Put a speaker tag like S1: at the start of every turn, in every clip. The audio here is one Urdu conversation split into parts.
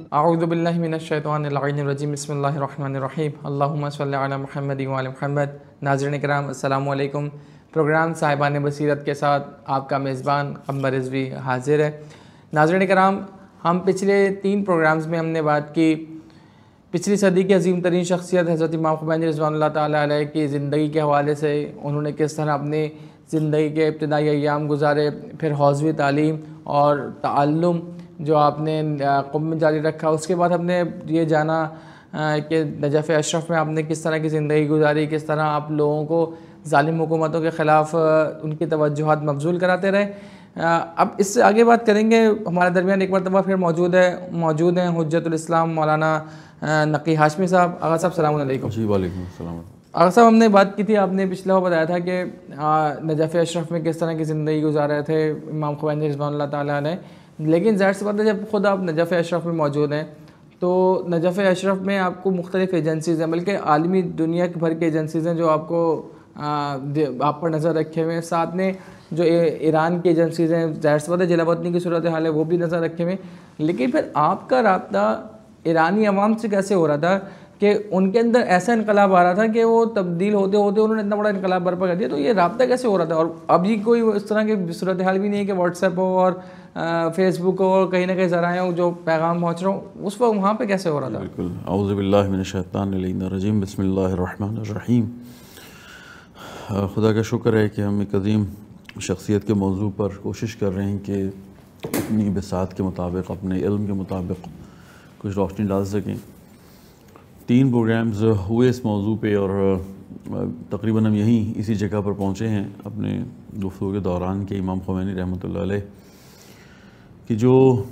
S1: اعوذ باللہ من الشیطان اللعین الرجیم بسم اللہ الرحمن الرحیم اللہم صلی علی محمد وعلی محمد۔ ناظرین کرام السلام علیکم۔ پروگرام صاحبان بصیرت کے ساتھ آپ کا میزبان قمر رضوی حاضر ہے۔ ناظرین کرام، ہم پچھلے 3 پروگرامز میں ہم نے بات کی پچھلی صدی کی عظیم ترین شخصیت حضرت امام خمینی رضوان اللہ تعالیٰ علیہ کی زندگی کے حوالے سے، انہوں نے کس طرح اپنی زندگی کے ابتدائی ایام گزارے، پھر حوزوی تعلیم اور تعلم جو آپ نے قم میں جاری رکھا۔ اس کے بعد ہم نے یہ جانا کہ نجف اشرف میں آپ نے کس طرح کی زندگی گزاری، کس طرح آپ لوگوں کو ظالم حکومتوں کے خلاف ان کی توجہات مبذول کراتے رہے۔ اب اس سے آگے بات کریں گے۔ ہمارے درمیان ایک مرتبہ پھر موجود ہیں حجت الاسلام مولانا نقی ہاشمی صاحب۔ آغا صاحب السلام علیکم۔
S2: جی وعلیکم السلام۔
S1: آغا صاحب، ہم نے بات کی تھی، آپ نے پچھلا بتایا تھا کہ نجف اشرف میں کس طرح کی زندگی گزار رہے تھے امام خمینی رضوان اللہ تعالیٰ علیہ، لیکن ظاہر سی بات ہے جب خود آپ نجف اشرف میں موجود ہیں تو نجف اشرف میں آپ کو مختلف ایجنسیز ہیں، بلکہ عالمی دنیا بھر کی ایجنسیز ہیں جو آپ کو آپ پر نظر رکھے ہوئے ہیں، ساتھ میں جو ایران کی ایجنسیز ہیں، ظاہر سی بات ہے جلا وطنی کی صورتحال ہے وہ بھی نظر رکھے ہوئے ہیں، لیکن پھر آپ کا رابطہ ایرانی عوام سے کیسے ہو رہا تھا کہ ان کے اندر ایسا انقلاب آ رہا تھا کہ وہ تبدیل ہوتے ہوتے انہوں نے اتنا بڑا انقلاب برپا کر دیا؟ تو یہ رابطہ کیسے ہو رہا تھا؟ اور اب یہ کوئی اس طرح کی صورتحال بھی نہیں ہے کہ واٹس ایپ ہو اور فیس بک ہو اور کہیں نہ کہیں ذرائع ہوں جو پیغام پہنچ رہا ہوں، اس وقت وہاں پہ کیسے ہو رہا تھا؟
S2: بالکل، اعوذ باللہ من الشیطان الرجیم، بسم اللہ الرحمن الرحیم۔ خدا کا شکر ہے کہ ہم ایک عظیم شخصیت کے موضوع پر کوشش کر رہے ہیں کہ اپنی بساط کے مطابق، اپنے علم کے مطابق کچھ روشنی ڈال سکیں۔ 3 پروگرامز ہوئے اس موضوع پہ اور تقریباً ہم اسی جگہ پر پہنچے ہیں اپنے گفتگو کے دوران کہ امام خمینی رحمۃ اللہ علیہ کہ جو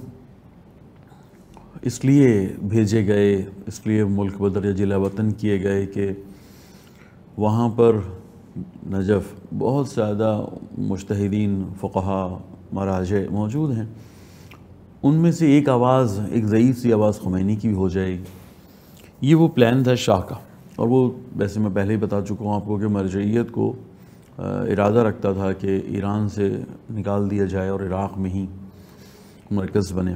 S2: اس لیے بھیجے گئے، اس لیے ملک بدر یا جلا وطن کیے گئے کہ وہاں پر نجف بہت زیادہ مجتہدین، فقہا، مراجع موجود ہیں، ان میں سے ایک آواز، ایک ضعیف سی آواز خمینی کی بھی ہو جائے گی۔ یہ وہ پلان تھا شاہ کا، اور وہ ویسے میں پہلے ہی بتا چکا ہوں آپ کو کہ مرجعیت کو ارادہ رکھتا تھا کہ ایران سے نکال دیا جائے اور عراق میں ہی مرکز بنے۔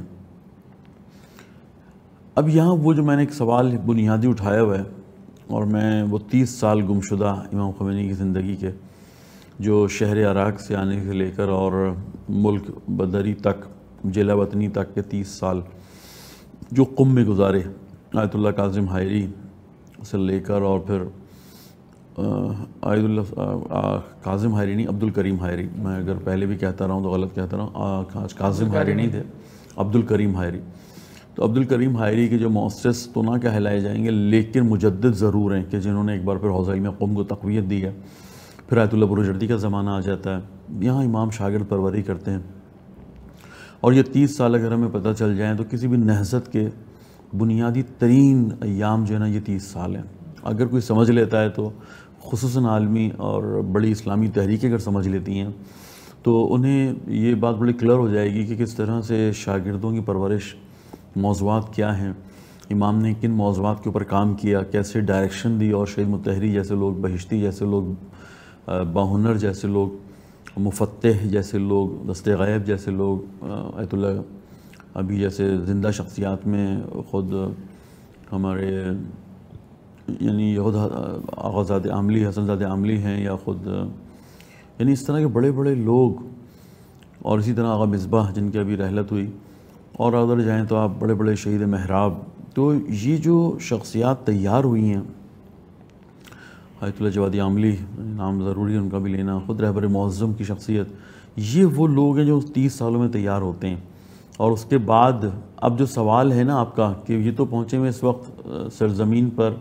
S2: اب یہاں وہ جو میں نے ایک سوال بنیادی اٹھایا ہوا ہے، اور میں وہ 30 سال گمشدہ امام خمینی کی زندگی کے، جو شہر عراق سے آنے سے لے کر اور ملک بدری تک، جلا وطنی تک کے 30 سال جو قم میں گزارے، آیت اللہ کاظم حائری سے لے کر، اور پھر آیت اللہ کاظم حائری نہیں، عبد الکریم حائری، میں اگر پہلے بھی کہتا رہا ہوں تو غلط کہتا رہا ہوں، کاظم حائری نہیں تھے، عبد الکریم حائری۔ تو عبد الکریم حائری کے جو مؤسس تو نہ کہلائے جائیں گے، لیکن مجدد ضرور ہیں، کہ جنہوں نے ایک بار پھر حوزہ علم قم کو تقویت دی ہے۔ پھر آیت اللہ بروجردی کا زمانہ آ جاتا ہے، یہاں امام شاگرد پروری کرتے ہیں، اور یہ 30 سال اگر ہمیں پتہ چل جائیں تو کسی بھی نہضت کے بنیادی ترین ایام جو ہے نا یہ 30 سال ہیں۔ اگر کوئی سمجھ لیتا ہے تو خصوصاً عالمی اور بڑی اسلامی تحریکیں اگر سمجھ لیتی ہیں تو انہیں یہ بات بڑی کلیئر ہو جائے گی کہ کس طرح سے شاگردوں کی پرورش، موضوعات کیا ہیں، امام نے کن موضوعات کے اوپر کام کیا، کیسے ڈائریکشن دی، اور شہید مطہری جیسے لوگ، بہشتی جیسے لوگ، باہنر جیسے لوگ، مفتح جیسے لوگ، دست غیب جیسے لوگ، آیت اللہ ابھی جیسے زندہ شخصیات میں خود ہمارے یعنی خود آغازاد عاملی، حسن زاد عاملی ہیں، یا خود یعنی اس طرح کے بڑے بڑے لوگ، اور اسی طرح آغا مصباح جن کی ابھی رحلت ہوئی، اور ادھر جائیں تو آپ بڑے بڑے شہید محراب۔ تو یہ جو شخصیات تیار ہوئی ہیں، آیت اللہ جوادی عاملی، نام ضروری ہے ان کا بھی لینا، خود رہبر معظم کی شخصیت، یہ وہ لوگ ہیں جو 30 سالوں میں تیار ہوتے ہیں۔ اور اس کے بعد اب جو سوال ہے نا آپ کا کہ یہ تو پہنچے ہوئے اس وقت سرزمین پر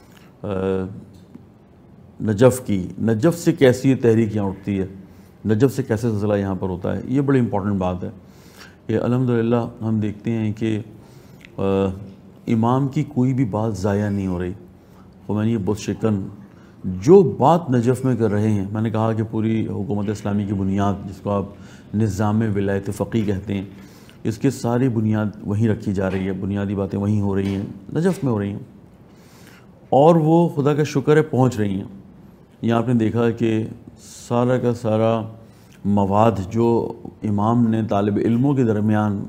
S2: نجف سے کیسی یہ تحریک یہاں اٹھتی ہے، نجف سے کیسے سلسلہ یہاں پر ہوتا ہے، یہ بڑی امپورٹنٹ بات ہے کہ الحمدللہ ہم دیکھتے ہیں کہ امام کی کوئی بھی بات ضائع نہیں ہو رہی۔ خمینی بت شکن جو بات نجف میں کر رہے ہیں، میں نے کہا کہ پوری حکومت اسلامی کی بنیاد، جس کو آپ نظام ولایت فقیہ کہتے ہیں، اس کی ساری بنیاد وہیں رکھی جا رہی ہے، بنیادی باتیں وہیں ہو رہی ہیں، نجف میں ہو رہی ہیں، اور وہ خدا کا شکر ہے پہنچ رہی ہیں۔ یہاں آپ نے دیکھا کہ سارا کا سارا مواد جو امام نے طالب علموں کے درمیان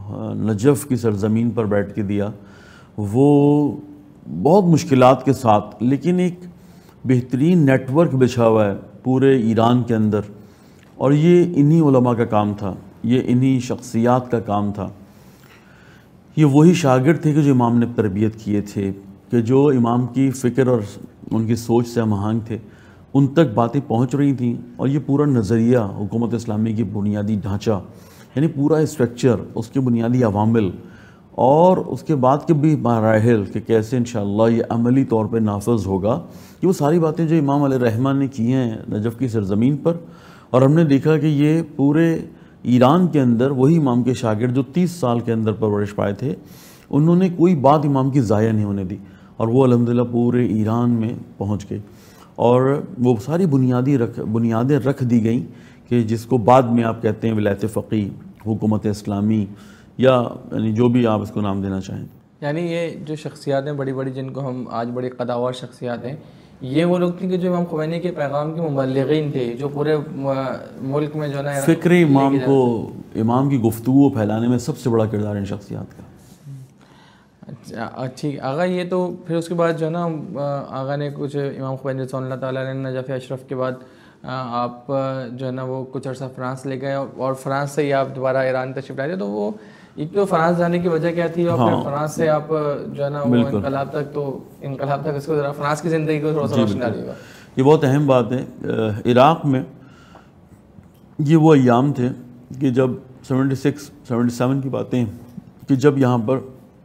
S2: نجف کی سرزمین پر بیٹھ کے دیا وہ بہت مشکلات کے ساتھ، لیکن ایک بہترین نیٹ ورک بچھا ہوا ہے پورے ایران کے اندر، اور یہ انہی علماء کا کام تھا، یہ انہی شخصیات کا کام تھا۔ یہ وہی شاگرد تھے کہ جو امام نے تربیت کیے تھے، کہ جو امام کی فکر اور ان کی سوچ سے ہم آہنگ تھے، ان تک باتیں پہنچ رہی تھیں، اور یہ پورا نظریہ حکومت اسلامی کی بنیادی ڈھانچہ، یعنی پورا اسٹرکچر، اس کے بنیادی عوامل اور اس کے بعد کے بھی مراحل کہ کیسے انشاءاللہ یہ عملی طور پہ نافذ ہوگا، یہ وہ ساری باتیں جو امام علیہ الرحمہ نے کی ہیں نجف کی سرزمین پر۔ اور ہم نے دیکھا کہ یہ پورے ایران کے اندر وہی امام کے شاگرد جو 30 سال کے اندر پرورش پائے تھے، انہوں نے کوئی بات امام کی ضائع نہیں ہونے دی، اور وہ الحمدللہ پورے ایران میں پہنچ گئی، اور وہ ساری بنیادیں رکھ دی گئیں کہ جس کو بعد میں آپ کہتے ہیں ولایت فقیہ، حکومت اسلامی، یا یعنی جو بھی آپ اس کو نام دینا چاہیں۔
S1: یعنی یہ جو شخصیات ہیں بڑی بڑی، جن کو ہم آج بڑی قداور شخصیات ہیں، یہ وہ لوگ تھے کہ جو امام خمینی کے پیغام کے مبلغین تھے، جو پورے ملک میں جو ہے
S2: فکر امام کو، امام کی گفتگو پھیلانے میں سب سے بڑا کردار ان شخصیات کا۔
S1: اچھا ٹھیک آغا، یہ تو پھر اس کے بعد جو ہے نا آغا نے کچھ امام خمینی رضوان اللہ تعالیٰ علیہ نجف اشرف کے بعد آپ جو ہے نا وہ کچھ عرصہ فرانس لے گئے، اور فرانس سے ہی آپ دوبارہ ایران تشریف لائے تھے۔ تو وہ ایک تو فرانس جانے کی وجہ کیا تھی، اور پھر فرانس سے آپ جو ہے نا وہ انقلاب تک اس کو ذرا فرانس کی زندگی کو تھوڑا سا روشن ڈالیے گا۔
S2: یہ بہت اہم بات ہے۔ عراق میں یہ وہ ایام تھے کہ جب 76-77 کی باتیں، کہ جب یہاں پر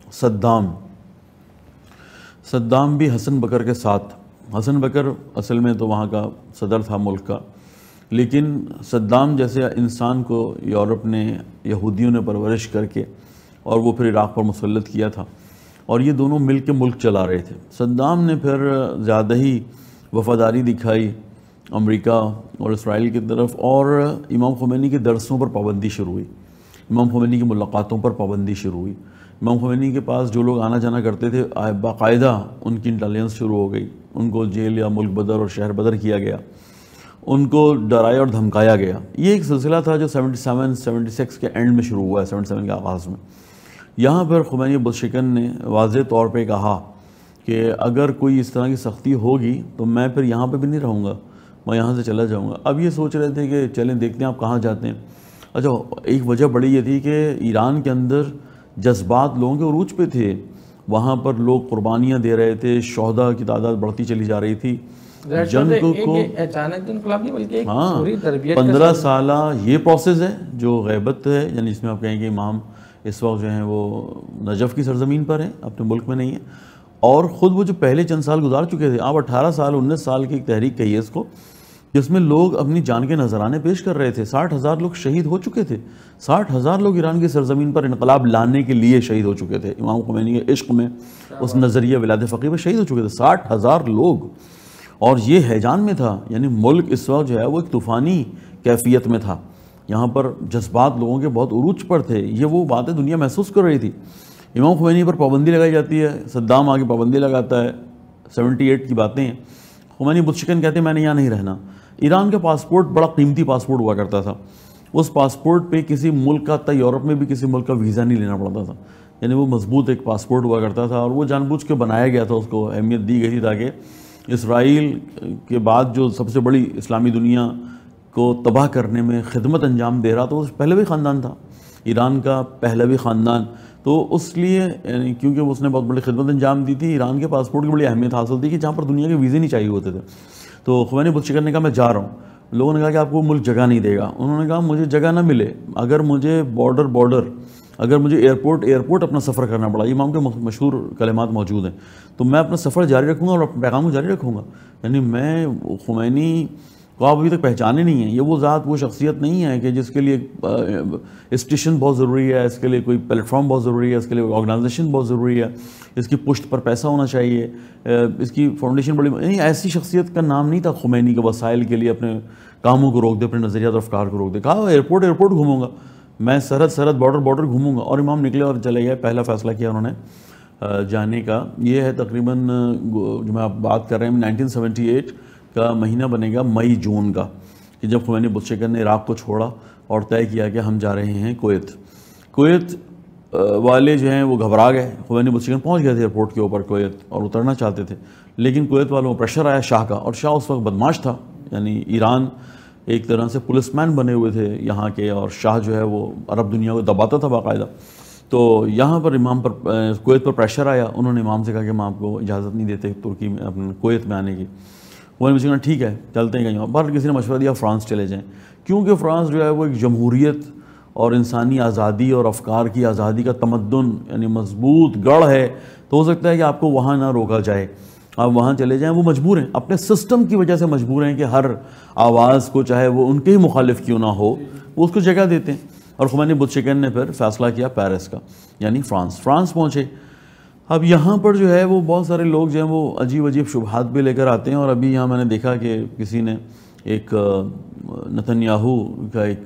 S2: صدام بھی حسن بکر کے ساتھ، حسن بکر اصل میں تو وہاں کا صدر تھا ملک کا، لیکن صدام جیسے انسان کو یورپ نے، یہودیوں نے پرورش کر کے اور وہ پھر عراق پر مسلط کیا تھا، اور یہ دونوں مل کے ملک چلا رہے تھے۔ صدام نے پھر زیادہ ہی وفاداری دکھائی امریکہ اور اسرائیل کی طرف، اور امام خمینی کے درسوں پر پابندی شروع ہوئی، امام خمینی کی ملاقاتوں پر پابندی شروع ہوئی۔ امام خمینی کے پاس جو لوگ آنا جانا کرتے تھے باقاعدہ ان کی انٹیلیجنس شروع ہو گئی، ان کو جیل یا ملک بدر اور شہر بدر کیا گیا، ان کو ڈرایا اور دھمکایا گیا۔ یہ ایک سلسلہ تھا جو 76 کے اینڈ میں شروع ہوا ہے، 77 کے آغاز میں۔ یہاں پر خمینی بتشکن نے واضح طور پہ کہا کہ اگر کوئی اس طرح کی سختی ہوگی تو میں پھر یہاں پہ بھی نہیں رہوں گا، میں یہاں سے چلا جاؤں گا۔ اب یہ سوچ رہے تھے کہ چلیں دیکھتے ہیں آپ کہاں جاتے ہیں۔ اچھا، ایک وجہ بڑی یہ تھی کہ ایران کے اندر جذبات لوگوں کے عروج پہ تھے، وہاں پر لوگ قربانیاں دے رہے تھے، شہداء کی تعداد بڑھتی چلی جا رہی تھی۔ جنگ کو
S1: اچانک انقلاب نہیں بلکہ
S2: پوری تربیت 15 سالہ یہ پروسیس ہے جو غیبت ہے، یعنی اس میں آپ کہیں کہ امام اس وقت جو ہیں وہ نجف کی سرزمین پر ہیں، اپنے ملک میں نہیں ہیں، اور خود وہ جو پہلے چند سال گزار چکے تھے، آپ 18 سال 19 سال کی ایک تحریک کہیے اس کو، جس میں لوگ اپنی جان کے نذرانے پیش کر رہے تھے۔ 60,000 لوگ شہید ہو چکے تھے، 60,000 لوگ ایران کی سرزمین پر انقلاب لانے کے لیے شہید ہو چکے تھے، امام خمینی کے عشق میں، اس نظریہ ولایت فقیہ میں شہید ہو چکے تھے 60,000 لوگ، اور یہ ہیجان میں تھا، یعنی ملک اس وقت جو ہے وہ ایک طوفانی کیفیت میں تھا، یہاں پر جذبات لوگوں کے بہت عروج پر تھے، یہ وہ باتیں دنیا محسوس کر رہی تھی۔ امام خمینی پر پابندی لگائی جاتی ہے، صدام آگے پابندی لگاتا ہے، 78 کی باتیں ہیں۔ خمینی بتشکن کہتے ہیں میں نے یہاں نہیں رہنا۔ ایران کا پاسپورٹ بڑا قیمتی پاسپورٹ ہوا کرتا تھا، اس پاسپورٹ پہ کسی ملک کا، تا یورپ میں بھی کسی ملک کا ویزا نہیں لینا پڑتا تھا، یعنی وہ مضبوط ایک پاسپورٹ ہوا کرتا تھا، اور وہ جان بوجھ کے بنایا گیا تھا، اس کو اہمیت دی گئی تھی تاکہ اسرائیل کے بعد جو سب سے بڑی اسلامی دنیا کو تباہ کرنے میں خدمت انجام دے رہا تھا، وہ پہلوی خاندان تھا، ایران کا پہلوی خاندان، تو اس لیے یعنی کیونکہ اس نے بہت بڑی خدمت انجام دی تھی، ایران کے پاسپورٹ کی بڑی اہمیت حاصل تھی کہ جہاں پر دنیا کے ویزے نہیں چاہیے ہوتے تھے۔ تو خمینی بتشکن نے کہا میں جا رہا ہوں، لوگوں نے کہا کہ آپ کو ملک جگہ نہیں دے گا، انہوں نے کہا مجھے جگہ نہ ملے، اگر مجھے بارڈر اگر مجھے ایئرپورٹ اپنا سفر کرنا پڑا، یہ امام کے مشہور کلمات موجود ہیں، تو میں اپنا سفر جاری رکھوں گا اور اپنے پیغام کو جاری رکھوں گا۔ یعنی میں خمینی کو آپ ابھی تک پہچانے نہیں ہیں، یہ وہ ذات، وہ شخصیت نہیں ہے کہ جس کے لیے اسٹیشن بہت ضروری ہے، اس کے لیے کوئی پلیٹ فارم بہت ضروری ہے، اس کے لیے آرگنائزیشن بہت ضروری ہے، اس کی پشت پر پیسہ ہونا چاہیے، اس کی فاؤنڈیشن بڑی، یعنی ایسی شخصیت کا نام نہیں تھا خمینی کے وسائل کے لیے اپنے کاموں کو روک دے، اپنے نظریات اور افکار کو روک دے۔ کہا ایئرپورٹ گھوموں گا میں، سرحد بارڈر گھوموں گا، اور امام نکلے اور چلے گئے۔ پہلا فیصلہ کیا انہوں نے جانے کا، یہ ہے تقریباً جو میں آپ بات کر رہے ہیں 1978 کا مہینہ بنے گا، مئی جون کا، کہ جب خمینی بتشکن نے عراق کو چھوڑا اور طے کیا کہ ہم جا رہے ہیں کویت۔ والے جو ہیں وہ گھبرا گئے. خمینی بتشکن پہنچ گئے تھے ایئرپورٹ کے اوپر کویت اور اترنا چاہتے تھے, لیکن کویت والوں کو پریشر آیا شاہ کا, اور شاہ اس وقت بدماش تھا, یعنی ایران ایک طرح سے پولیس مین بنے ہوئے تھے یہاں کے, اور شاہ جو ہے وہ عرب دنیا کو دباتا تھا باقاعدہ. تو یہاں پر امام پر کویت پر پریشر آیا, انہوں نے امام سے کہا کہ ہم آپ کو اجازت نہیں دیتے ترکی میں اپنے کویت میں آنے کی. وہ نے کہا ٹھیک ہے چلتے ہیں کہیں. باہر کسی نے مشورہ دیا فرانس چلے جائیں, کیونکہ فرانس جو ہے وہ ایک جمہوریت اور انسانی آزادی اور افکار کی آزادی کا تمدن یعنی مضبوط گڑھ ہے, تو ہو سکتا ہے کہ آپ کو وہاں نہ روکا جائے, آپ وہاں چلے جائیں. وہ مجبور ہیں, اپنے سسٹم کی وجہ سے مجبور ہیں کہ ہر آواز کو چاہے وہ ان کے ہی مخالف کیوں نہ ہو وہ اس کو جگہ دیتے ہیں. اور خمینی بتشکن نے پھر فیصلہ کیا پیرس کا, یعنی فرانس پہنچے. اب یہاں پر جو ہے وہ بہت سارے لوگ جو ہیں وہ عجیب عجیب شبہات بھی لے کر آتے ہیں, اور ابھی یہاں میں نے دیکھا کہ کسی نے ایک نتنیاہو کا ایک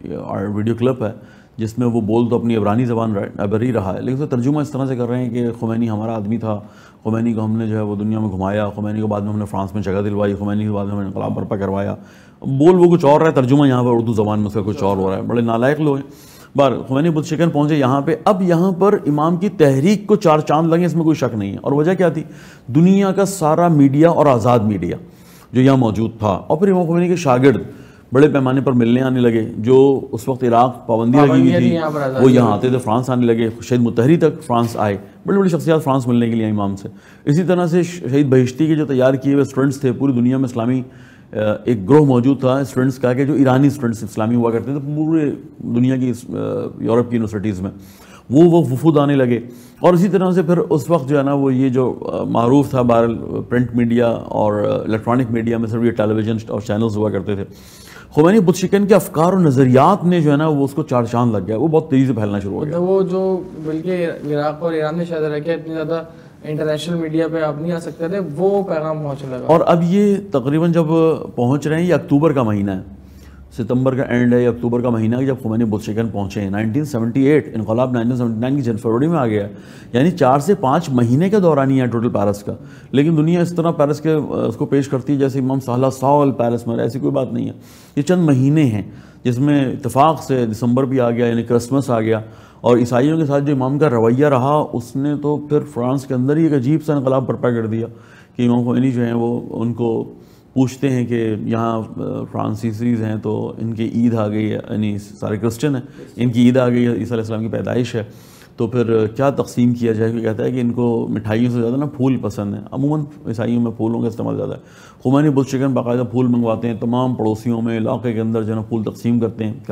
S2: ویڈیو کلپ ہے جس میں وہ بول تو اپنی عبرانی زبان عبری رہا ہے, لیکن اس کا ترجمہ اس طرح سے کر رہے ہیں کہ خمینی ہمارا آدمی تھا, خمینی کو ہم نے جو ہے وہ دنیا میں گھمایا, خمینی کو بعد میں ہم نے فرانس میں جگہ دلوائی, خمینی کے بعد میں ہم نے انقلاب برپا کروایا. بول وہ کچھ اور رہا ہے, ترجمہ یہاں پر اردو زبان میں اس کا کچھ اور ہو رہا ہے. بڑے نالائق لوگ ہیں. بار خمینی بتشکن پہنچے یہاں پہ. اب یہاں پر امام کی تحریک کو 4 چاند لگے, اس میں کوئی شک نہیں ہے. اور وجہ کیا تھی؟ دنیا کا سارا میڈیا اور آزاد میڈیا جو یہاں موجود تھا, اور پھر امام خمینی کے شاگرد بڑے پیمانے پر ملنے آنے لگے. جو اس وقت عراق پابندی لگی ہوئی تھی وہ یہاں آتے تھے, فرانس آنے لگے. شہید متحری تک فرانس آئے, بڑی بڑی شخصیات فرانس ملنے کے لیے امام سے. اسی طرح سے شہید بہشتی کے جو تیار کیے ہوئے اسٹوڈنٹس تھے, پوری دنیا میں اسلامی ایک گروہ موجود تھا اسٹوڈنٹس کا کہ جو ایرانی اسٹوڈنٹس اسلامی ہوا کرتے تھے پورے دنیا کی یورپ کی یونیورسٹیز میں, وہ وفود آنے لگے. اور اسی طرح سے پھر اس وقت جو ہے نا وہ یہ جو معروف تھا بہرحال پرنٹ میڈیا اور الیکٹرانک میڈیا میں صرف یہ ٹیلی ویژن اور چینلز ہوا کرتے تھے. خمینی بتشکن کے افکار اور نظریات نے جو ہے نا وہ اس کو 4 چاند لگ گیا, وہ بہت تیزی سے پھیلنا شروع ہو گیا.
S1: وہ جو بلکہ عراق اور ایران میں شاید رکھے اتنی زیادہ انٹرنیشنل میڈیا پہ آپ نہیں آ سکتے تھے, وہ پیغام پہنچنے لگا. اور
S2: اب یہ تقریباً جب پہنچ رہے ہیں, یہ اکتوبر کا مہینہ ہے, ستمبر کا اینڈ ہے یا اکتوبر کا مہینہ ہے جب خمینی بتشکن پہنچے ہیں. 1978 انقلاب 1979 کی فروری میں آ گیا ہے, یعنی 4 سے 5 مہینے کا دورہ نہیں ہے ٹوٹل پیرس کا. لیکن دنیا اس طرح پیرس کے اس کو پیش کرتی ہے جیسے امام صالح سال پیرس میں, ایسی کوئی بات نہیں ہے. یہ چند مہینے ہیں جس میں اتفاق سے دسمبر بھی آ گیا, یعنی کرسمس آ گیا. اور عیسائیوں کے ساتھ جو امام کا رویہ رہا اس نے تو پھر فرانس کے اندر ہی ایک عجیب سا انقلاب برپا کر دیا کہ امام خمینی جو ہیں وہ ان کو پوچھتے ہیں کہ یہاں فرانسیسیز ہیں تو ان کی عید آ گئی ہے, یعنی سارے کرسچن ہیں, ان کی عید آ گئی ہے, عیسیٰ علیہ السلام کی پیدائش ہے, تو پھر کیا تقسیم کیا جائے. کہ کہتا ہے کہ ان کو مٹھائیوں سے زیادہ نا پھول پسند ہیں, عموماً عیسائیوں میں پھولوں کا استعمال زیادہ ہے. خمینی بتشکن باقاعدہ پھول منگواتے ہیں, تمام پڑوسیوں میں علاقے کے اندر جو ہے نا پھول تقسیم کرتے ہیں.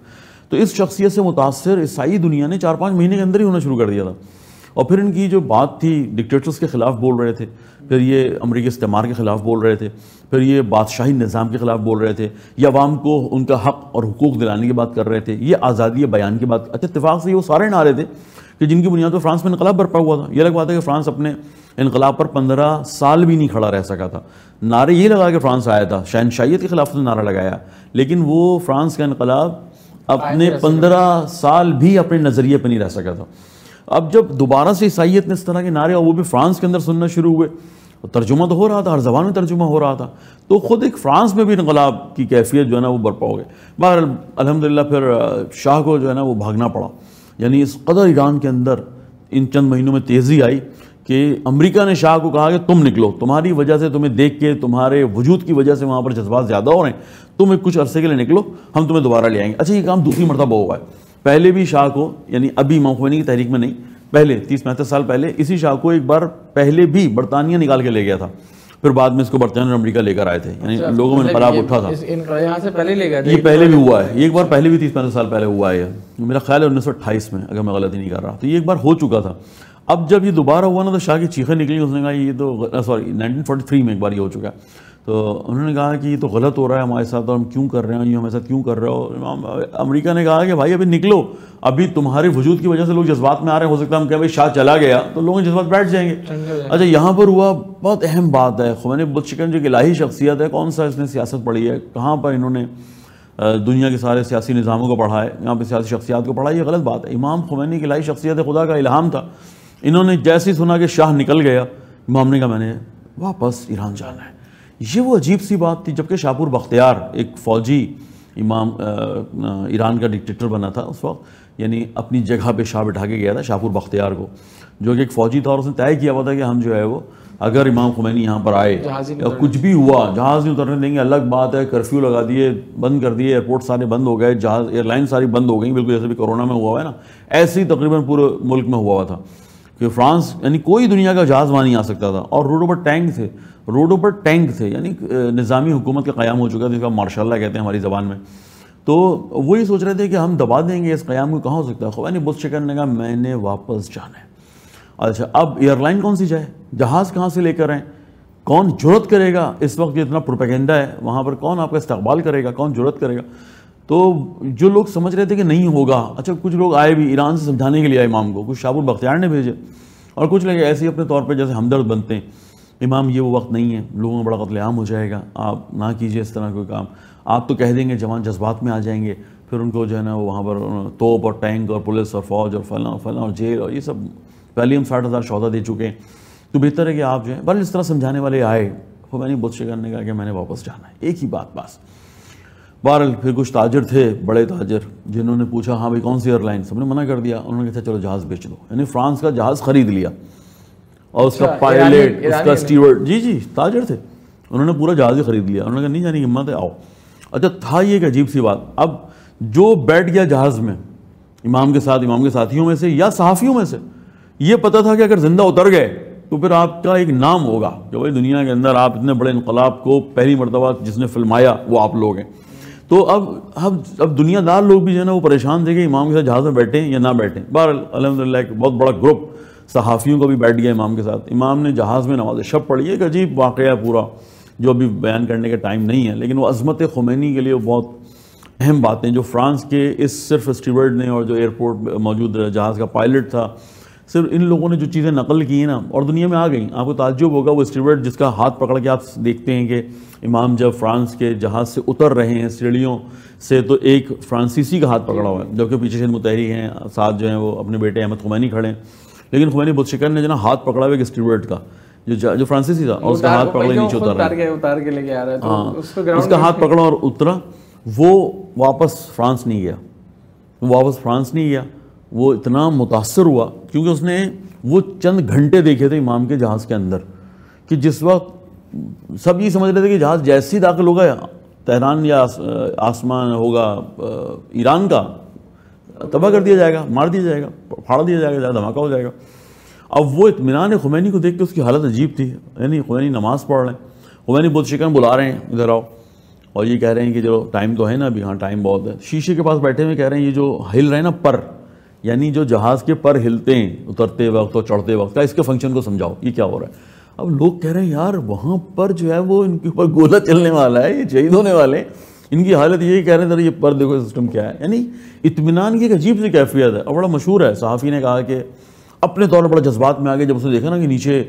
S2: تو اس شخصیت سے متاثر عیسائی دنیا نے 4-5 مہینے کے اندر ہی ہونا شروع کر دیا تھا. اور پھر ان کی جو بات تھی ڈکٹیٹرز کے خلاف بول رہے تھے, پھر یہ امریکی استعمار کے خلاف بول رہے تھے, پھر یہ بادشاہی نظام کے خلاف بول رہے تھے, یہ عوام کو ان کا حق اور حقوق دلانے کی بات کر رہے تھے, یہ آزادی بیان کی بات. اچھا اتفاق سے یہ وہ سارے نعرے تھے کہ جن کی بنیاد پر فرانس میں انقلاب برپا ہوا تھا. یہ الگ بات ہے کہ فرانس اپنے انقلاب پر 15 سال بھی نہیں کھڑا رہ سکا تھا. نعرے یہ لگا کہ فرانس آیا تھا, شہنشاہیت کے خلاف نعرہ لگایا, لیکن وہ فرانس کا انقلاب اپنے 15 سال بھی اپنے نظریے پہ نہیں رہ سکا تھا. اب جب دوبارہ سے عیسائیت نے اس طرح کے نعرے اور وہ بھی فرانس کے اندر سننا شروع ہوئے, ترجمہ تو ہو رہا تھا, ہر زبان میں ترجمہ ہو رہا تھا, تو خود ایک فرانس میں بھی انقلاب کی کیفیت جو ہے نا وہ برپا ہو گئے. بہرحال الحمدللہ پھر شاہ کو جو ہے نا وہ بھاگنا پڑا. یعنی اس قدر ایران کے اندر ان چند مہینوں میں تیزی آئی کہ امریکہ نے شاہ کو کہا کہ تم نکلو, تمہاری وجہ سے, تمہیں دیکھ کے, تمہارے وجود کی وجہ سے وہاں پر جذبات زیادہ ہو رہے ہیں, تم کچھ عرصے کے لیے نکلو, ہم تمہیں دوبارہ لے آئیں گے. اچھا یہ کام دوسری مرتبہ ہوا ہے. پہلے بھی شاہ کو, یعنی ابھی امام خمینی کی تحریک میں نہیں, پہلے 30-35 سال پہلے اسی شاہ کو ایک بار پہلے بھی برطانیہ نکال کے لے گیا تھا, پھر بعد میں اس کو برطانیہ اور امریکہ لے کر آئے تھے. یعنی لوگوں میں انقلاب اٹھا تھا,
S1: یہاں سے پہلے لے گئے تھے.
S2: یہ پہلے بھی ہوا ہے, یہ ایک بار پہلے بھی 30-35 سال پہلے ہوا ہے, میرا خیال ہے 1928 میں اگر میں غلطی نہیں کر رہا, تو یہ ایک بار ہو چکا تھا. اب جب یہ دوبارہ ہوا نا تو شاہ کی چیخیں نکلی, اس نے کہا یہ تو 1943 میں ایک بار یہ ہو چکا ہے. تو انہوں نے کہا کہ یہ تو غلط ہو رہا ہے ہمارے ساتھ, اور ہم کیوں کر رہے ہیں, یہ ہمارے ساتھ کیوں کر رہے ہو. امریکہ نے کہا کہ بھائی ابھی نکلو, ابھی تمہارے وجود کی وجہ سے لوگ جذبات میں آ رہے ہیں, ہو سکتا ہے ہم کہ بھائی شاہ چلا گیا تو لوگوں کے جذبات بیٹھ جائیں گے. اچھا یہاں پر ہوا بہت اہم بات ہے, خمینی بتشکن جو ایک الہی شخصیت ہے, کون سا اس نے سیاست پڑھی ہے, کہاں پر انہوں نے دنیا کے سارے سیاسی نظاموں کو پڑھا ہے, یہاں پہ سیاسی شخصیات کو پڑھا, یہ غلط بات ہے. امام خمینی کی الہی شخصیت ہے, خدا کا الہام تھا. انہوں نے جیسے ہی سنا کہ شاہ نکل گیا, امام نے کہا میں نے واپس ایران جانا ہے. یہ وہ عجیب سی بات تھی. جبکہ شاپور بختیار ایک فوجی امام ایران کا ڈکٹیٹر بنا تھا اس وقت, یعنی اپنی جگہ پہ شاہ بٹھا کے گیا تھا شاپور بختیار کو، جو کہ ایک فوجی طور اس نے طے کیا ہوا تھا کہ ہم جو ہے وہ اگر امام خمینی یہاں پر آئے یا کچھ بھی ہوا جہاز نہیں اترنے دیں گے، الگ بات ہے کرفیو لگا دیے، بند کر دیے، ایئرپورٹ سارے بند ہو گئے، جہاز ایئر لائن ساری بند ہو گئیں، بالکل جیسے بھی کورونا میں ہوا ہے نا، ایسے ہی تقریباً پورے ملک میں ہوا تھا کہ فرانس یعنی کوئی دنیا کا جہاز وہاں نہیں آ سکتا تھا، اور روڈوں پر ٹینک تھے، یعنی نظامی حکومت کا قیام ہو چکا تھا، جس کا مارشاء اللہ کہتے ہیں ہماری زبان میں. تو وہی سوچ رہے تھے کہ ہم دبا دیں گے اس قیام کو، کہاں ہو سکتا ہے. خوانی بت شکر نے کہا میں نے واپس جانا ہے. اچھا اب ایئر لائن کون سی جائے، جہاز کہاں سے لے کر آئیں، کون جرت کرے گا، اس وقت اتنا پروپیگنڈا ہے وہاں پر، کون آپ کا استقبال کرے گا، کون جرت کرے گا. تو جو لوگ سمجھ رہے تھے کہ نہیں ہوگا، اچھا کچھ لوگ آئے بھی ایران سے سمجھانے کے لیے آئے امام کو، کچھ شاپور بختیار نے بھیجے، اور کچھ لوگ ایسے ہی اپنے طور پہ جیسے ہمدرد بنتے ہیں، امام یہ وہ وقت نہیں ہے، لوگوں کا بڑا قتل عام ہو جائے گا، آپ نہ کیجئے اس طرح کوئی کام. آپ تو کہہ دیں گے جوان جذبات میں آ جائیں گے، پھر ان کو جو ہے نا وہاں پر توپ اور ٹینک اور پولیس اور فوج اور فلاں اور جیل اور یہ سب، پہلے ہم 60,000 شہدا دے چکے ہیں، تو بہتر ہے کہ آپ جو ہے بل اس طرح سمجھانے والے آئے. خمینی بت شکر نے کہا کہ میں نے واپس جانا ہے، ایک ہی بات بس. بہرحال پھر کچھ تاجر تھے، بڑے تاجر، جنہوں نے پوچھا ہاں بھائی کون سی ایئر لائن، سب نے منع کر دیا. انہوں نے کہا چلو جہاز بیچ دو، یعنی فرانس کا جہاز خرید لیا، اور اس کا پائلٹ، اس کا اسٹیورڈ، جی تاجر تھے، انہوں نے پورا جہاز ہی خرید لیا. انہوں نے کہا نہیں جانے کی ہمت ہے، آؤ. اچھا تھا یہ ایک عجیب سی بات، اب جو بیٹھ گیا جہاز میں امام کے ساتھ، امام کے ساتھیوں میں سے یا صحافیوں میں سے، یہ پتہ تھا کہ اگر زندہ اتر گئے تو پھر آپ کا ایک نام ہوگا کہ بھائی دنیا کے اندر آپ اتنے بڑے انقلاب کو پہلی مرتبہ جس نے فلمایا وہ آپ لوگ ہیں. تو اب دنیا دار لوگ بھی جو ہے نا وہ پریشان تھے کہ امام کے ساتھ جہاز میں بیٹھیں یا نہ بیٹھیں. بہرحال الحمدللہ ایک بہت بڑا گروپ صحافیوں کو بھی بیٹھ گیا امام کے ساتھ. امام نے جہاز میں نماز شب پڑھی، ایک عجیب واقعہ پورا جو ابھی بیان کرنے کا ٹائم نہیں ہے، لیکن وہ عظمت خمینی کے لیے وہ بہت اہم باتیں جو فرانس کے اس صرف اسٹیورڈ نے اور جو ایئرپورٹ موجود جہاز کا پائلٹ تھا، صرف ان لوگوں نے جو چیزیں نقل کی ہیں نا اور دنیا میں آ گئیں. آپ کو تعجب ہوگا وہ اسٹیورڈ جس کا ہاتھ پکڑ کے آپ دیکھتے ہیں کہ امام جب فرانس کے جہاز سے اتر رہے ہیں سیڑھیوں سے تو ایک فرانسیسی کا ہاتھ پکڑا ہوا ہے، جبکہ پیچھے سے متحری ہیں، ساتھ جو ہیں وہ اپنے بیٹے احمد خمینی کھڑے ہیں. لیکن خمینی بت شکر نے جو نا ہاتھ پکڑا ہوا ایک اسٹیورڈ کا جو فرانسیسی تھا، اور اس کا ہاتھ پکڑ کے نیچے اتر رہا ہے، اس کا ہاتھ پکڑا اور اترا. وہ واپس فرانس نہیں گیا، وہ اتنا متاثر ہوا کیونکہ اس نے وہ چند گھنٹے دیکھے تھے امام کے جہاز کے اندر کہ جس وقت سب یہ سمجھ رہے تھے کہ جہاز جیسے ہی داخل ہوگا تہران یا آسمان ہوگا ایران کا، تباہ کر دیا جائے گا، مار دیا جائے گا، پھاڑ دیا جائے گا، دھماکہ ہو جائے گا. اب وہ اطمینان خمینی کو دیکھ کے اس کی حالت عجیب تھی. یعنی خمینی نماز پڑھ رہے ہیں، خمینی بت شکر بلا رہے ہیں ادھر آؤ، اور یہ کہہ رہے ہیں کہ جو ٹائم تو ہے نا ابھی، ہاں ٹائم بہت ہے. شیشے کے پاس بیٹھے ہوئے کہہ رہے ہیں یہ جو ہل رہے ہیں نا پر، یعنی جو جہاز کے پر ہلتے ہیں اترتے وقت اور چڑھتے وقت کا، اس کے فنکشن کو سمجھاؤ یہ کیا ہو رہا ہے. اب لوگ کہہ رہے ہیں یار وہاں پر جو ہے وہ ان کے اوپر گولہ چلنے والا ہے، یہ شہید ہونے والے ہیں. ان کی حالت یہ کہہ رہے ہیں یہ پر دیکھو سسٹم کیا ہے. یعنی اطمینان کی ایک عجیب سی کیفیت ہے، اور بڑا مشہور ہے. صحافی نے کہا کہ اپنے طور پر بڑا جذبات میں آگے جب اس نے دیکھا نا کہ نیچے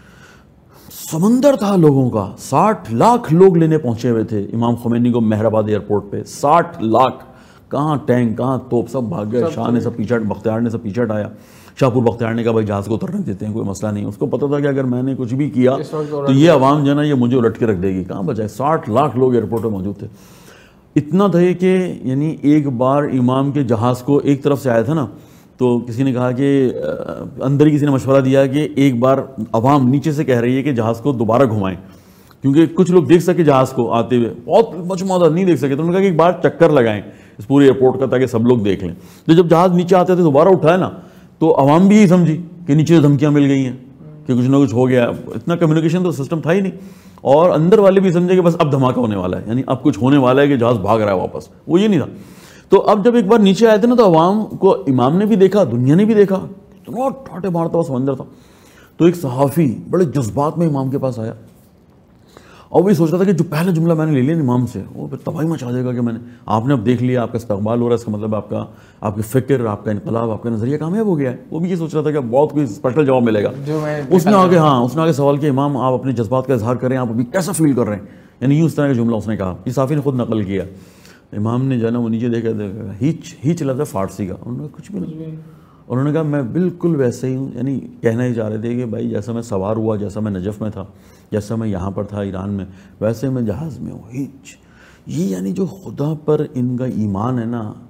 S2: سمندر تھا لوگوں کا، 60 لاکھ لوگ لینے پہنچے ہوئے تھے امام خمینی کو مہر آباد ایئرپورٹ پہ. 60 لاکھ، کہاں ٹینک کہاں توپ، سب بھاگ گئے. شاہ نے سب پیچھے، بختیار نے سب پیچھے ہٹایا. شاپور بختیار نے کہا بھائی جہاز کو اترنے دیتے ہیں، کوئی مسئلہ نہیں. اس کو پتہ تھا کہ اگر میں نے کچھ بھی کیا تو یہ عوام جو ہے نا یہ مجھے الٹ کے رکھ دے گی. کہاں بچائے، 60 لاکھ لوگ ایئرپورٹ پہ موجود تھے. اتنا تھا کہ یعنی ایک بار امام کے جہاز کو ایک طرف سے آیا تھا نا، تو کسی نے کہا کہ اندر ہی کسی نے مشورہ دیا کہ ایک بار عوام نیچے سے کہہ رہی ہے کہ جہاز کو دوبارہ گھمائیں، کیونکہ کچھ لوگ دیکھ سکے جہاز کو آتے ہوئے، بہت مجموعہ نہیں دیکھ سکے. تو انہوں نے کہا کہ ایک بار چکر لگائیں اس پورے ایئرپورٹ کا تاکہ سب لوگ دیکھ لیں. تو جب جہاز نیچے آتے تھے دوبارہ اٹھائے نا تو عوام بھی یہی سمجھی کہ نیچے سے دھمکیاں مل گئی ہیں کہ کچھ نہ کچھ ہو گیا. اتنا کمیونیکیشن تو سسٹم تھا ہی نہیں. اور اندر والے بھی سمجھے کہ بس اب دھماکہ ہونے والا ہے، یعنی اب کچھ ہونے والا ہے کہ جہاز بھاگ رہا ہے واپس. وہ یہ نہیں تھا. تو اب جب ایک بار نیچے آئے تھے نا تو عوام کو امام نے بھی دیکھا، دنیا نے بھی دیکھا، اتنا ٹھاٹے مارتا ہوا سمندر تھا. تو ایک صحافی بڑے جذبات میں امام کے پاس آیا اور وہی سوچ رہا تھا کہ جو پہلا جملہ میں نے لے لیا امام سے وہ پھر تباہی مچا دے گا کہ میں نے، آپ نے اب دیکھ لیا، آپ کا استقبال ہو رہا ہے، اس کا مطلب آپ کی فکر، آپ کا انقلاب، آپ کا نظریہ کامیاب ہو گیا ہے. وہ بھی یہ سوچ رہا تھا کہ بہت کوئی اسپیشل جواب ملے گا. اس نے آگے سوال کیا امام آپ اپنے جذبات کا اظہار کریں، آپ ابھی کیسا فیل کر رہے ہیں. یعنی یوں اس طرح کا جملہ اس نے کہا. یہ صحافی نے خود نقل کیا. امام نے جو ہے نا وہ نیچے دیکھا ہیچ لفظ ہے فارسی کا. انہوں نے کچھ بھی نہیں. انہوں نے کہا میں بالکل ویسے ہی ہوں. یعنی کہنا ہی چاہ رہے تھے کہ بھائی جیسا میں سوار ہوا، جیسا میں نجف میں تھا، جیسا میں یہاں پر تھا ایران میں، ویسے میں جہاز میں ہوں. ہیچ. یہ یعنی جو خدا پر ان کا ایمان ہے نا،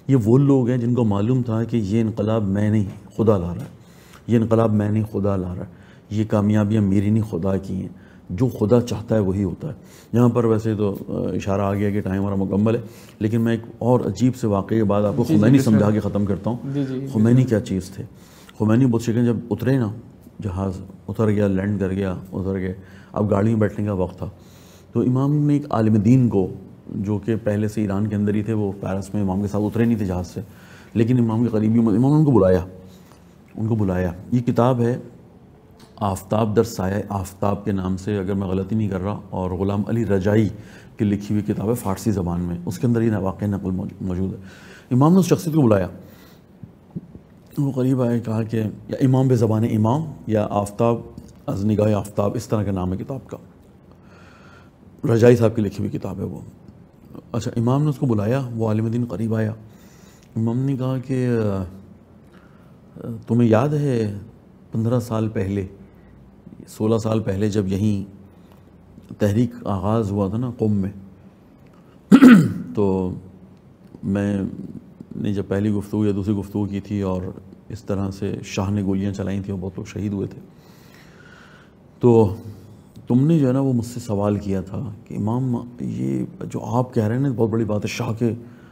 S2: یہ وہ لوگ ہیں جن کو معلوم تھا کہ یہ انقلاب میں نہیں خدا لا رہا ہے، یہ انقلاب میں نہیں خدا لا رہا ہے، یہ کامیابیاں میری نہیں خدا کی ہیں، جو خدا چاہتا ہے وہی ہوتا ہے۔ یہاں پر ویسے تو اشارہ آ گیا کہ ٹائم ہمارا مکمل ہے، لیکن میں ایک اور عجیب سے واقعے کے بعد آپ کو خمینی سمجھا کے ختم کرتا ہوں۔ خمینی کیا چیز تھے؟ خمینی بت شکن جب اترے نا، جہاز اتر گیا، لینڈ کر گیا، اتر گئے، اب گاڑی میں بیٹھنے کا وقت تھا، تو امام نے ایک عالم دین کو، جو کہ پہلے سے ایران کے اندر ہی تھے، وہ پیرس میں امام کے ساتھ اترے نہیں تھے جہاز سے، لیکن امام کے قریبی امام نے ان کو بلایا۔ یہ کتاب ہے آفتاب در سایہ آفتاب کے نام سے، اگر میں غلطی نہیں کر رہا، اور غلام علی رجائی کی لکھی ہوئی کتاب ہے فارسی زبان میں، اس کے اندر یہ واقعہ نقل موجود ہے۔ امام نے اس شخصیت کو بلایا، وہ قریب آئے، کہا کہ یا امام بے زبان امام یا آفتاب از نگاہ آفتاب، اس طرح کا نام ہے کتاب کا، رجائی صاحب کی لکھی ہوئی کتاب ہے وہ۔ اچھا، امام نے اس کو بلایا، وہ عالم دین قریب آیا، امام نے کہا کہ تمہیں یاد ہے 15 سال پہلے، 16 سال پہلے جب یہیں تحریک آغاز ہوا تھا نا قم میں، تو میں نے جب پہلی گفتگو یا دوسری گفتگو کی تھی اور اس طرح سے شاہ نے گولیاں چلائی تھیں اور بہت لوگ شہید ہوئے تھے، تو تم نے جو ہے نا وہ مجھ سے سوال کیا تھا کہ امام یہ جو آپ کہہ رہے ہیں نا بہت بڑی بات ہے، شاہ کے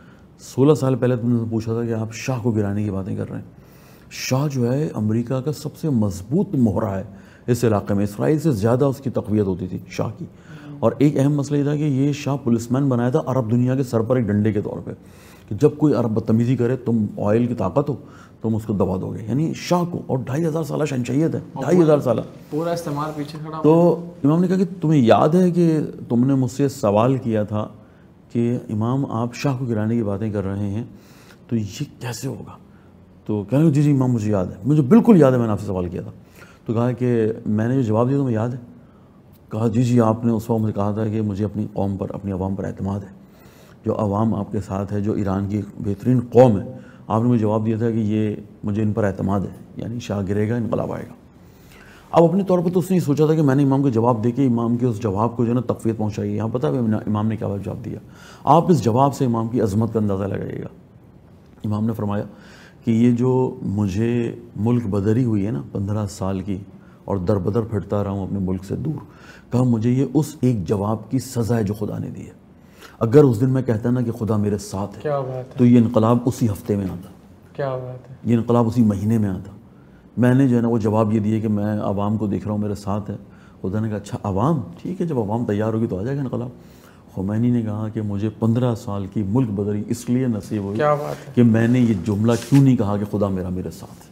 S2: 16 سال پہلے تم نے پوچھا تھا کہ آپ شاہ کو گرانے کی باتیں کر رہے ہیں۔ شاہ جو ہے امریکہ کا سب سے مضبوط مہرہ ہے اس علاقے میں، اسرائیل سے زیادہ اس کی تقویت ہوتی تھی شاہ کی، اور ایک اہم مسئلہ یہ تھا کہ یہ شاہ پولیس مین بنایا تھا عرب دنیا کے سر پر ایک ڈنڈے کے طور پہ، کہ جب کوئی عرب بدتمیزی کرے، تم آئل کی طاقت ہو، تم اس کو دبا دو گے، یعنی شاہ کو، اور 2500 سالہ شہنشاہیت ہے، 2500 سالہ
S1: پورا استعمال پیچھے کھڑا۔
S2: تو امام نے کہا کہ تمہیں یاد ہے کہ تم نے مجھ سے سوال کیا تھا کہ امام آپ شاہ کو گرانے کی باتیں کر رہے ہیں، تو یہ کیسے ہوگا؟ تو کہنے لگے جی امام مجھے یاد ہے، مجھے بالکل یاد ہے، میں نے آپ سے سوال کیا تھا۔ تو کہا کہ میں نے جو جواب دیا تمہیں یاد ہے؟ کہا جی آپ نے اس وقت مجھے کہا تھا کہ مجھے اپنی قوم پر، اپنی عوام پر اعتماد ہے، جو عوام آپ کے ساتھ ہے، جو ایران کی بہترین قوم ہے، آپ نے مجھے جواب دیا تھا کہ یہ مجھے ان پر اعتماد ہے، یعنی شاہ گرے گا، انقلاب آئے گا۔ اب اپنے طور پر تو اس نے یہ سوچا تھا کہ میں نے امام کو جواب دے کے امام کے اس جواب کو جو ہے نا تقویت پہنچائی۔ یہاں پتہ ہے امام نے کیا جواب دیا؟ آپ اس جواب سے امام کی عظمت کا اندازہ لگائیے گا۔ امام نے فرمایا کہ یہ جو مجھے ملک بدری ہوئی ہے نا 15 سال کی، اور در بدر پھرتا رہا ہوں اپنے ملک سے دور، کہا مجھے یہ اس ایک جواب کی سزا ہے جو خدا نے دی ہے۔ اگر اس دن میں کہتا نا کہ خدا میرے ساتھ ہے، تو یہ انقلاب اسی ہفتے میں آتا،
S1: کیا بات ہے،
S2: یہ انقلاب اسی مہینے میں آتا۔ میں نے جو ہے نا وہ جواب یہ دیا کہ میں عوام کو دیکھ رہا ہوں میرے ساتھ ہے۔ خدا نے کہا اچھا عوام، ٹھیک ہے، جب عوام تیار ہوگی تو آ جائے گا انقلاب۔ خمینی نے کہا کہ مجھے 15 سال کی ملک بدری اس لیے نصیب ہوئی کہ میں نے یہ جملہ کیوں نہیں کہا کہ خدا میرے ساتھ ہے۔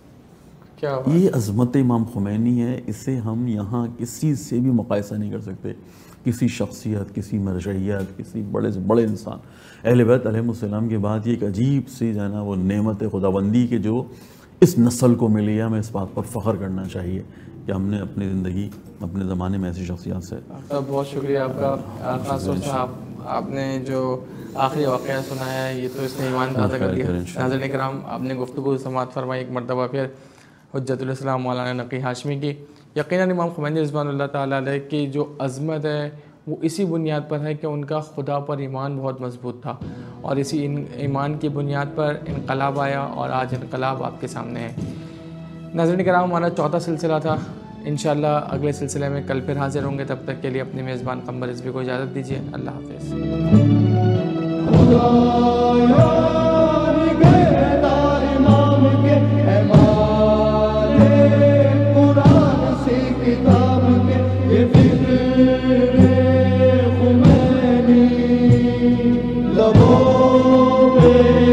S2: یہ عظمت امام خمینی ہے، اسے ہم یہاں کسی سے بھی مقایسہ نہیں کر سکتے، کسی شخصیت، کسی مرجعیت، کسی بڑے سے بڑے انسان۔ اہل بیت علیہ السلام کے بعد یہ ایک عجیب سی جو ہے نا وہ نعمت خداوندی کے جو اس نسل کو ملی ہے، ہمیں اس بات پر فخر کرنا چاہیے کہ ہم نے اپنی زندگی، اپنے زمانے میں ایسی شخصیات سے۔
S1: بہت شکریہ آپ کا خاص طور سے، آپ نے جو آخری واقعہ سنایا ہے یہ تو اس نے ایمان تازہ کر دیا۔ ناظرین کرام، آپ نے گفتگو سماعت فرمائی ایک مرتبہ پھر حجت الاسلام مولانا نقی ہاشمی کی۔ یقیناً امام خمینی رضوان اللہ تعالیٰ علیہ کی جو عظمت ہے وہ اسی بنیاد پر ہے کہ ان کا خدا پر ایمان بہت مضبوط تھا، اور اسی ایمان کی بنیاد پر انقلاب آیا، اور آج انقلاب آپ کے سامنے ہے۔ ناظرین کرام، ہمارا 4تھا سلسلہ تھا، انشاءاللہ اگلے سلسلے میں کل پھر حاضر ہوں گے۔ تب تک کے لیے اپنے میزبان قمر رضوی کو اجازت دیجیے، اللہ حافظ۔